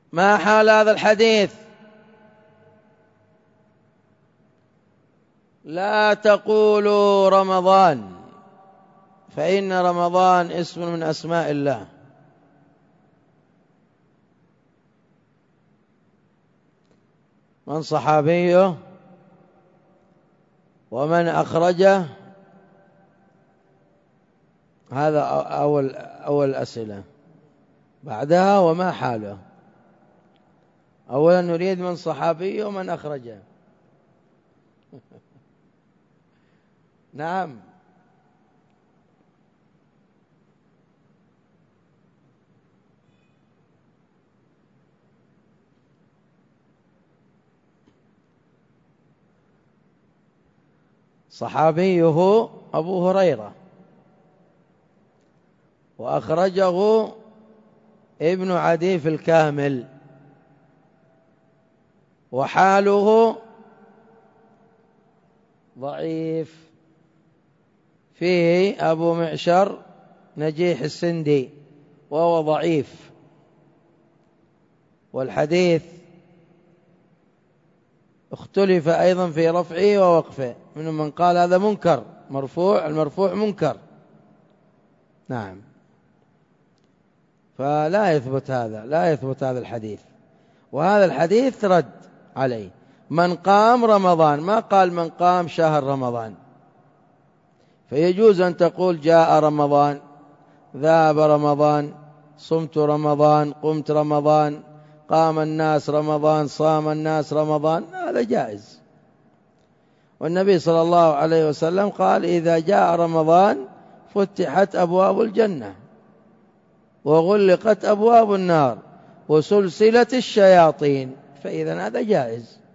ما حال هذا الحديث؟ لا تقولوا رمضان، فإن رمضان اسم من أسماء الله. من صحابيه ومن أخرجه؟ هذا أول أسئلة. بعدها وما حاله. أولا نريد من صحابيه ومن أخرجه. نعم. صحابيه أبو هريرة، وأخرجه ابن عدي في الكامل، وحاله ضعيف، فيه أبو معشر نجيح السندي وهو ضعيف. والحديث اختلف أيضا في رفعه ووقفه، منهم من قال هذا منكر مرفوع، المرفوع منكر. نعم. فلا يثبت هذا، لا يثبت هذا الحديث، وهذا الحديث رد عليه. من قام رمضان، ما قال من قام شهر رمضان. فيجوز أن تقول جاء رمضان، ذهب رمضان، صمت رمضان، قمت رمضان، قام الناس رمضان، صام الناس رمضان، هذا جائز. والنبي صلى الله عليه وسلم قال إذا جاء رمضان فتحت أبواب الجنة وغلقت أبواب النار وسلسلة الشياطين، فإذا هذا جائز.